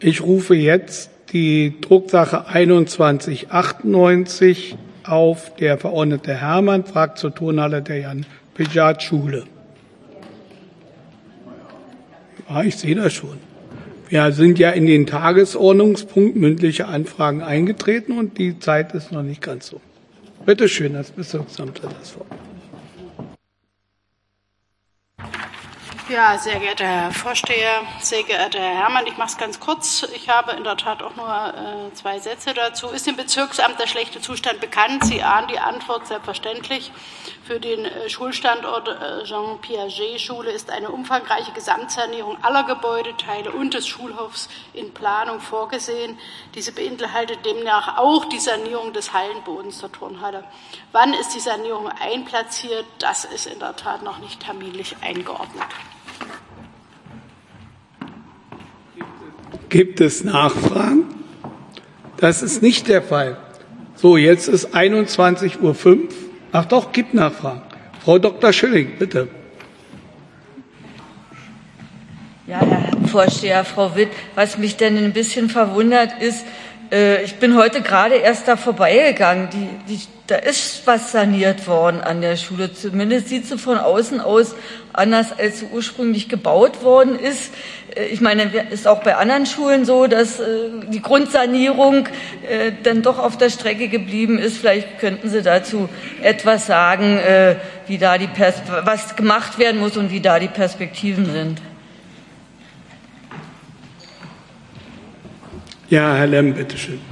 Ich rufe jetzt die Drucksache 2198 auf. Der Verordnete Herrmann fragt zur Turnhalle der Jan-Pejat-Schule. Ja, ich sehe das schon. Wir sind ja in den Tagesordnungspunkt mündliche Anfragen eingetreten und die Zeit ist noch nicht ganz so. Bitte schön, das Bezirksamt hat das Wort. Ja, sehr geehrter Herr Vorsteher, sehr geehrter Herr Herrmann, ich mache es ganz kurz. Ich habe in der Tat auch nur 2 Sätze dazu. Ist dem Bezirksamt der schlechte Zustand bekannt? Sie ahnen die Antwort selbstverständlich. Für den Schulstandort Jean Piaget-Schule ist eine umfangreiche Gesamtsanierung aller Gebäudeteile und des Schulhofs in Planung vorgesehen. Diese beinhaltet demnach auch die Sanierung des Hallenbodens der Turnhalle. Wann ist die Sanierung einplatziert? Das ist in der Tat noch nicht terminlich eingeordnet. Gibt es Nachfragen? Das ist nicht der Fall. So, jetzt ist 21:05 Uhr. Ach doch, gibt Nachfragen. Frau Dr. Schilling, bitte. Ja, Herr Vorsteher, Frau Witt, was mich denn ein bisschen verwundert ist, ich bin heute gerade erst da vorbeigegangen. Da ist was saniert worden an der Schule. Zumindest sieht sie von außen aus anders, als sie ursprünglich gebaut worden ist. Ich meine, ist auch bei anderen Schulen so, dass die Grundsanierung dann doch auf der Strecke geblieben ist. Vielleicht könnten Sie dazu etwas sagen, wie da was gemacht werden muss und wie da die Perspektiven sind. Ja, Herr Lemm, bitteschön.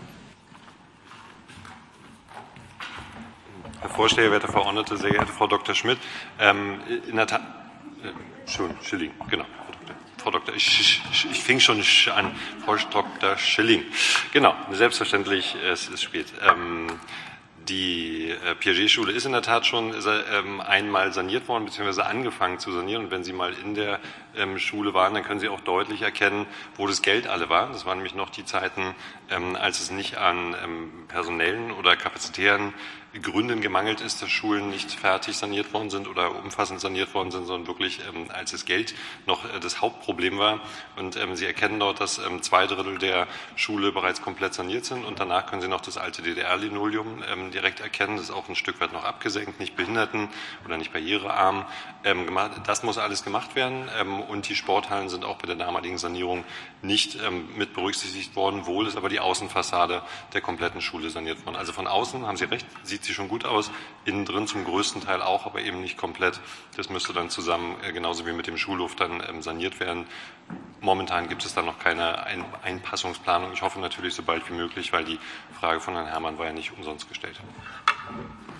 Herr Vorsteher, werte Verordnete, sehr geehrte Frau Dr. Schmidt, in der Tat, Schilling, genau, Frau Dr. Ich fing schon an, Frau Dr. Schilling, genau, selbstverständlich, es ist spät. Die Piaget-Schule ist in der Tat schon einmal saniert worden, beziehungsweise angefangen zu sanieren. Und wenn Sie mal in der Schule waren, dann können Sie auch deutlich erkennen, wo das Geld alle war. Das waren nämlich noch die Zeiten, als es nicht an personellen oder kapazitären Gründen gemangelt ist, dass Schulen nicht fertig saniert worden sind oder umfassend saniert worden sind, sondern wirklich, als das Geld noch das Hauptproblem war. Und Sie erkennen dort, dass 2/3 der Schule bereits komplett saniert sind. Und danach können Sie noch das alte DDR-Linoleum direkt erkennen. Das ist auch ein Stück weit noch abgesenkt, nicht behinderten- oder nicht barrierearm gemacht. Das muss alles gemacht werden. Und die Sporthallen sind auch bei der damaligen Sanierung nicht mit berücksichtigt worden. Wohl ist aber die Außenfassade der kompletten Schule saniert worden. Also von außen haben Sie recht, sieht sie schon gut aus, innen drin zum größten Teil auch, aber eben nicht komplett. Das müsste dann zusammen, genauso wie mit dem Schulhof, dann saniert werden. Momentan gibt es da noch keine Einpassungsplanung. Ich hoffe natürlich so bald wie möglich, weil die Frage von Herrn Herrmann war ja nicht umsonst gestellt.